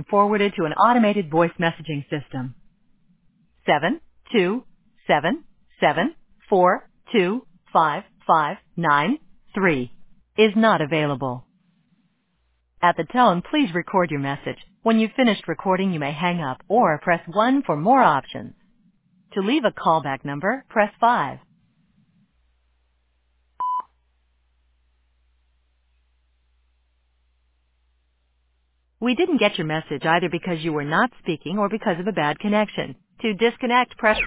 forwarded to an automated voice messaging system. 72774255593 is not available. At the tone, please record your message. When you've finished recording, you may hang up or press 1 for more options. To leave a callback number, press 5. We didn't get your message either because you were not speaking or because of a bad connection. To disconnect, press